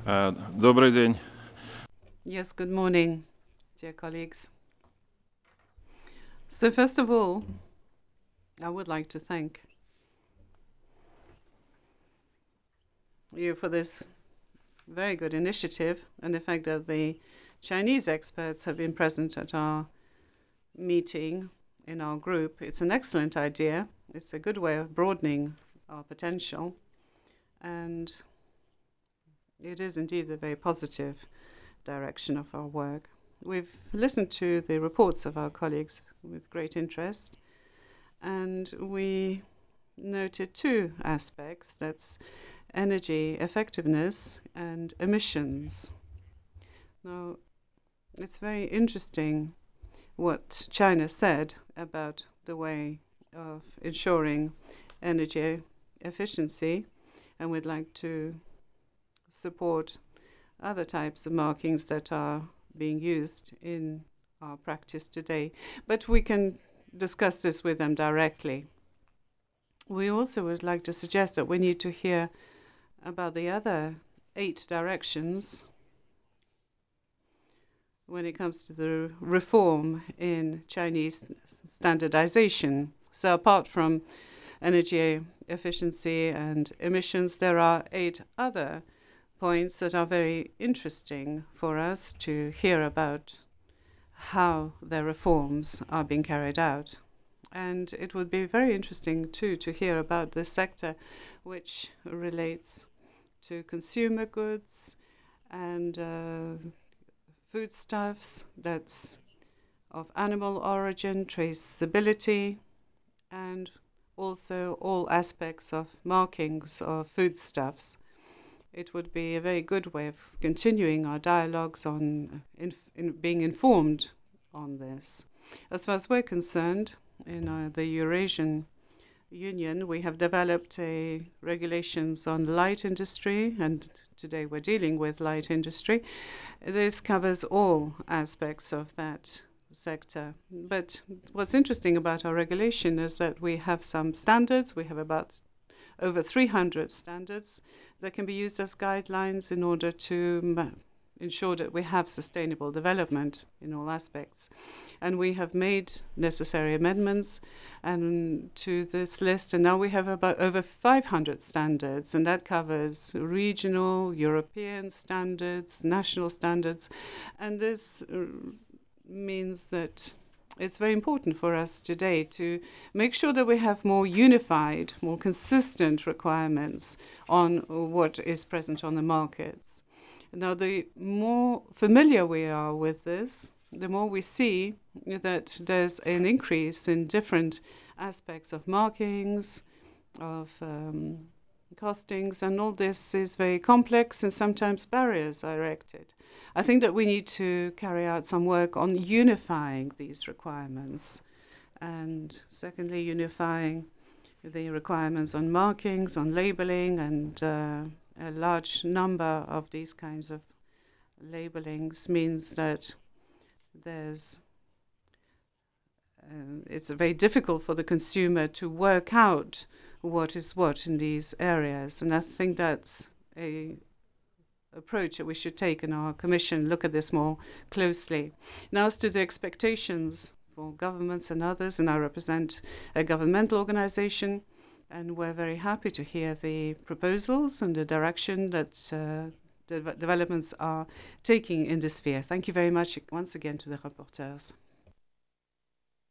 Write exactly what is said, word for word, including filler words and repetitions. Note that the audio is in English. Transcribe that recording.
Uh, Добрый день. Yes, good morning, dear colleagues. So, first of all, I would like to thank you for this very good initiative and the fact that the Chinese experts have been present at our meeting in our group. It's an excellent idea. It's a good way of broadening our potential, and it is indeed a very positive direction of our work. We've listened to the reports of our colleagues with great interest, and we noted two aspects. That's energy effectiveness and emissions. Now, it's very interesting what China said about the way of ensuring energy efficiency, and we'd like to support other types of markings that are being used in our practice today. But we can discuss this with them directly. We also would like to suggest that we need to hear about the other eight directions when it comes to the reform in Chinese standardization. So apart from energy efficiency and emissions, there are eight other points that are very interesting for us to hear about how their reforms are being carried out. And it would be very interesting too to hear about this sector which relates to consumer goods and uh, foodstuffs that's of animal origin, traceability, and also all aspects of markings of foodstuffs. It would be a very good way of continuing our dialogues on in, in being informed on this. As far as we're concerned, in uh, the Eurasian Union, we have developed a regulations on light industry, and today we're dealing with light industry. This covers all aspects of that sector. But what's interesting about our regulation is that we have some standards. We have about over three hundred standards that can be used as guidelines in order to ensure that we have sustainable development in all aspects. And we have made necessary amendments and to this list, and now we have about over five hundred standards, and that covers regional, European standards, national standards, and this uh, means that it's very important for us today to make sure that we have more unified, more consistent requirements on what is present on the markets. Now, the more familiar we are with this, the more we see that there's an increase in different aspects of markings, of um, costings, and all this is very complex and sometimes barriers are erected. I think that we need to carry out some work on unifying these requirements, and secondly, unifying the requirements on markings, on labeling, and uh, a large number of these kinds of labelings means that there's uh, it's very difficult for the consumer to work out what is what in these areas. And I think that's a approach that we should take in our commission, look at this more closely. Now, as to the expectations for governments and others, and I represent a governmental organization, and we're very happy to hear the proposals and the direction that uh, the developments are taking in this sphere. Thank you very much once again to the rapporteurs.